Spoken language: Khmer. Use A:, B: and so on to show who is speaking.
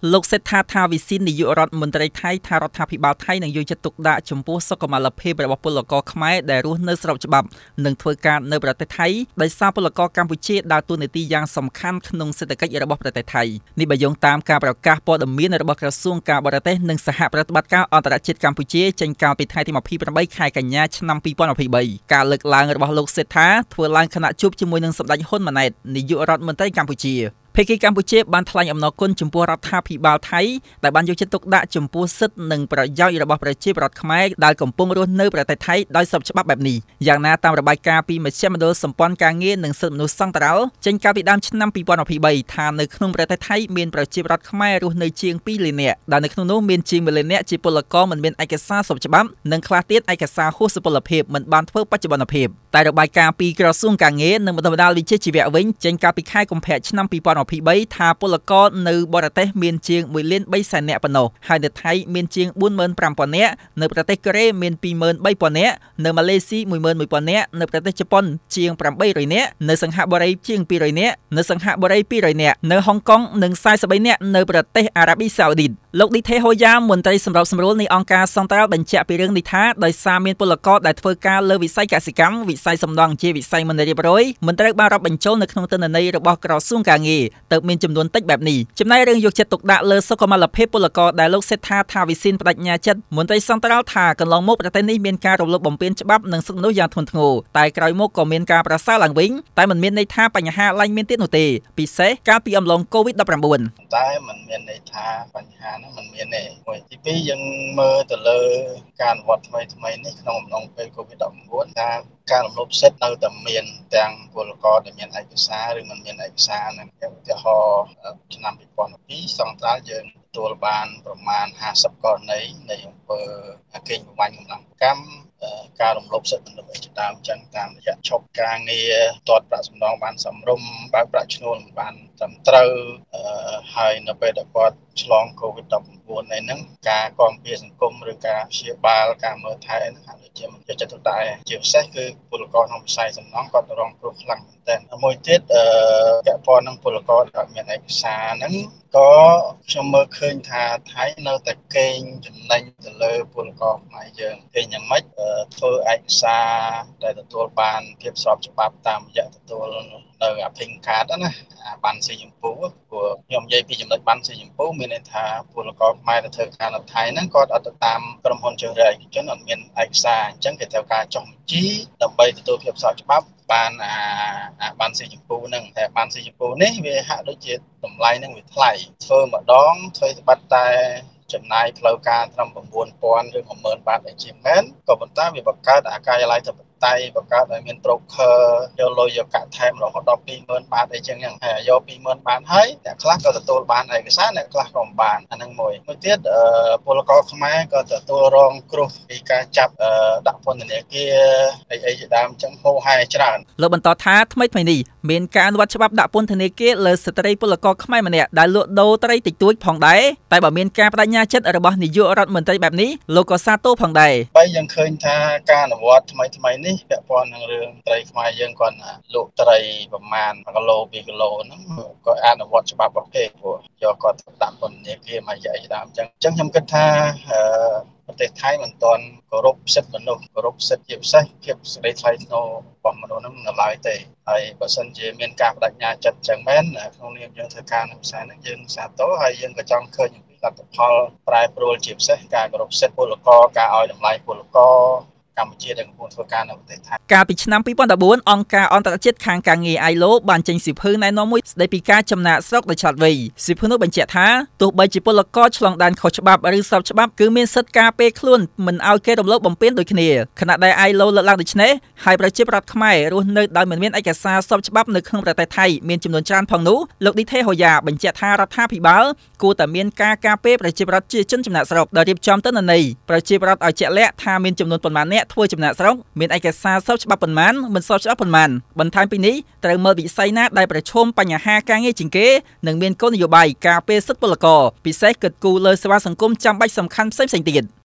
A: លោកសេដ្ឋាថាវិសិននាយករដ្ឋមន្ត្រីថៃថារដ្ឋាភិបាលថៃនឹងយកចិត្តទុកដាក់ចំពោះសុខុមាលភាពរបស់ពលករខ្មែរដែលរស់នៅស្របច្បាប់និងធ្វើការនៅប្រទេសថៃដោយសារពលករកម្ពុជាដើរតួនាទីយ៉ាងសំខាន់ក្នុងសេដ្ឋកិច្ចរបស់ប្រទេសថៃនេះបើយោងតាមការប្រកាសព័ត៌មានរបស់ក្រសួងការបរទេសនិងសហប្រតិបត្តិការអន្តរជាតិកម្ពុជាចេញកាលពីថ្ងៃទី28ខែកញ្ញាឆ្នាំ2023ការលើកឡើងរបស់លោកសេដ្ឋាធ្វើឡើងខណៈជួបជាមួយនឹងសម្ដេចហ៊ុនម៉ាណែតនាយករដ្ឋមន្ត្រីកម្ពុជាភាគីកម្ពុជាបានថ្លែងអំណរគុណចំពោះរដ្ឋាភិបាលថៃដែលបានយកចិត្តទុកដាក់ចំពោះសិទ្ធិនិងប្រយោជន៍របស់ប្រជាពលរដ្ឋខ្មែរដែលកំពុងរស់នៅប្រទេសថៃដោយស្របច្បាប់បែបនេះយ៉ាងណាតាមរបាយការណ៍ពីមជ្ឈមណ្ឌលសម្ព័ន្ធការងារនិងសិទ្ធិមនុស្សសង្ត្រលចេញកាលពីដើមឆ្នាំ2023ថានៅក្នុងប្រទេសថៃមានប្រជាពលរដ្ឋខ្មែររស់នៅជាង2លាននាក់ដែលនៅក្នុងនោះមានជាង1លាននាក់ជាពលករមិនមានឯកសារស្របច្បាប់និងខ្លះទៀតឯកសារហួសសុពលភាពមិនបានធ្វើបច្ចុប្បន្នភាពតែរបាយការណ៍ពីក្រសួងការងារនិងបណ្ដុះវិជ្ជាជីវៈវិញចេញកាលពីខែកុម្ភៈឆ្នាំ2023ថាពលករនៅបរទេសមានជាង1លាន3សែននាក់ប៉ុណ្ណោះហើយនៅថៃមានជាង45,000នាក់នៅប្រទេសកូរ៉េមាន23,000នាក់នៅម៉ាឡេស៊ី11,000នាក់នៅប្រទេសជប៉ុនជាង800នាក់នៅសិង្ហបុរីជាង200នាក់នៅសិង្ហបុរី200នាក់នៅហុងកុងនិង43នាក់នៅប្រទេសអារ៉ាប៊ីសាអូឌីតលោកឌីថេហូយ៉ាមន្ត្រីសម្របសម្រួលនៃអង្គការសង្ត្រលបញ្ជាក់ពីរឿងនេះថាដោយសារមានពលករដែលធ្វើការលើវិស័យកសិកម្មវិស័យសំណង់ជាវិស័យមិនរៀបរយមិនត្រូវបានរាប់បញ្ចូលនៅក្នុងទិន្នន័យរបស់ក្រសួងការងារទើបមានចំនួនតិចបែបនេះចំណែករឿងយកចិត្តទុកដាក់លើសុខុមាលភាពពលករដែលលោកសេដ្ឋាថាវិសិនបដិញ្ញាចិត្តមន្ត្រីសង្ត្រលថាកន្លងមកប្រទេសនេះមានការរំលោភបំពានច្បាប់និងសិទ្ធិមនុស្សយ៉ាងធ្ងន់ធ្ងរតែក្រោយមកក៏មានការប្រសើរឡើងវិញតែមិនមានន័យថាបញ្ហាឡើងមានទៀតនោះទេពិសេសកាលពីអំឡុង COVID-19
B: តែมันមានន័យថាបញ្ហាហ្នឹងมันមានទេមួយទីពីរយើងមើលទៅលើការអនុវត្តថ្មីនេះក្នុងអំឡុងពេល COVID-19 ថាការរំលោភសិទ្ធិនៅតែមានទាំងពលករដែលមានឯកសារឬមិនមានឯកសារហ្នឹងឧទាហរណ៍ឆ្នាំ2012សង្ត្រាល់យើងទទួលបានប្រមាណ50ករណីនៃអំពើកេងប្រវ័ញ្ចកម្លាំងកម្មការរំលោភសិទ្ធិមនុស្សជាដើមចឹងតាមរយៈឈប់ការងារទាត់ប្រាក់សំណងបានសមរម្យបើកប្រាក់ឈ្នួលមិនបានត្រឹមត្រូវហើយនៅពេលដែលគាត់ឆ្លង COVID-19 ហ្នឹងការគាំពារសង្គមឬការព្យាបាលការមើលថែហ្នឹងហាក់ដូចជាមិនយកចិត្តទុកដាក់ជាពិសេសគឺពលករក្នុងវិស័យសំណង់គាត់រងគ្រោះខ្លាំងមែនទែនមួយទៀតពាក់ព័ន្ធនឹងពលករដែលមានឯកសារហ្នឹងក៏ខ្ញុំមើលឃើញថាថៃនៅតែកេងចំណេញទៅលើពលករខ្មែរយើងគេយ៉ាងម៉េចធ្វើឯកសារដែលទទួលបានភាពស្របច្បាប់តាមរយៈទទួលនៅអាភិងកាតណាបានស៊ីចម្ពោះព្រោះខ្ញុំនិយាយពីចំណុចបានស៊ីចម្ពោះមានន័យថាពលករខ្មែរដែលធ្វើការនៅថៃហ្នឹងគាត់អត់ទៅតាមក្រុមហ៊ុនជ្រើសរើសឯកជនអត់មានឯកសារអញ្ចឹងគេត្រូវការចុះបញ្ជីដើម្បីទទួលភាពស្របច្បាប់បានបានស៊ីចម្ពោះហ្នឹងតែបានស៊ីចម្ពោះនេះវាហាក់ដូចជាតម្លៃហ្នឹងវាថ្លៃធ្វើម្ដងធ្វើបាត់តែចំណាយផ្លូវការត្រឹម 9,000 ឬ 10,000 បាតអីជាមែនក៏ប៉ុន្តែវាបង្កើតអាកាយឡាយទៅតែបង្កើតឲ្យមាន broker យកលុយយកកាក់ថែមរហូតដល់ 20,000 បាតអីចឹងហើយយក 20,000 បាតហើយអ្នកខ្លះក៏ទទួលបានឯកសារអ្នកខ្លះក៏មិនបានអាហ្នឹងមួយទៀតពលករខ្មែរក៏ទទួលរងគ្រោះពីការចាប់ដាក់ពន្ធនាគារអីជាដើមចឹងហូរហែច្រើន
A: លោកបន្តថាថ្មីនេះមានការអនុវត្តច្បាប់ដាក់ពន្ធនាគារលើស្ត្រីពលករខ្មែរម្នាក់ដែលលក់ដូរត្រីតិចតួចផងដែរតែបើមានការបដិញ្ញាចិត្តរបស់នាយករដ្ឋមន្ត្រីបែបនេះលោកក៏សាទរផងដែរ
B: ហើយយើងឃើញថាការអនុវត្តថ្មីនេះពាក់ព័ន្ធនឹងរឿងត្រីខ្មែរយើងគាត់លក់ត្រីប្រមាណ1គីឡូ2គីឡូហ្នឹងក៏អនុវត្តច្បាប់ប្រភេទព្រោះយកគាត់ដាក់ពន្ធនាគារមួយរយៈដើមអញ្ចឹងខ្ញុំគិតថាប្រទេសថៃមិនទាន់គោរពសិទ្ធិមនុស្សគោរពសិទ្ធិជាពិសេសភាពសេរីថ្លៃថ្នូររបស់មនុស្សហ្នឹងនៅឡើយទេហើយបើសិនជាមានការបដិញ្ញាចិត្តអញ្ចឹងមែនក្នុងនាមយើងធ្វើការនៅផ្សារហ្នឹងយើងសាទរហើយយើងក៏ចង់ឃើញលទ្ធផលប្រែប្រួលជាពិសេសការគោរពសិទ្ធិពលករការឲ្យតម្លៃពលករកម្ពុជាដែលកំពុងធ្វើការនៅប្រទេសថៃ
A: កាលពីឆ្នាំ2014អង្គការអន្តរជាតិខាងការងារ ILO បានចេញសៀវភៅណែនាំមួយស្ដីពីការចំណាកស្រុកដោយឆ្លាតវៃសៀវភៅនោះបញ្ជាក់ថាទោះបីជាពលករឆ្លងដែនខុសច្បាប់ឬស្របច្បាប់គឺមានសិទ្ធិការពារខ្លួនមិនឲ្យគេរំលោភបំពានដូចគ្នាខណៈដែល ILO លើកឡើងដូច្នេះហើយប្រជាពលរដ្ឋខ្មែររស់នៅដោយមិនមានឯកសារស្របច្បាប់នៅក្នុងប្រទេសថៃមានចំនួនច្រើនផងនោះលោកឌីថេហូយ៉ាបញ្ជាក់ថារដ្ឋាភិបាលគួរតែមានការការពារប្រជាពលរដ្ឋជាជនចំណាកស្រុកដោយរៀបចំទិន្នន័យប្រជាពលរដ្ឋឲ្យជាក់លាក់ថាមានចំនួនប៉ុន្មាននាក់ធ្វើចំណាកស្រុកមានឯកសារស្របច្បាប់ប៉ុន្មានមិនស្របច្បាប់ប៉ុន្មានបន្ថែមពីនេះត្រូវមើលវិស័យណាដែលប្រឈមបញ្ហាការងារជាងគេនិងមានគោលនយោបាយការពារសិទ្ធិពលករពិសេសគិតគូរលើសេវាសង្គមចាំបាច់សំខាន់ផ្សេងទៀត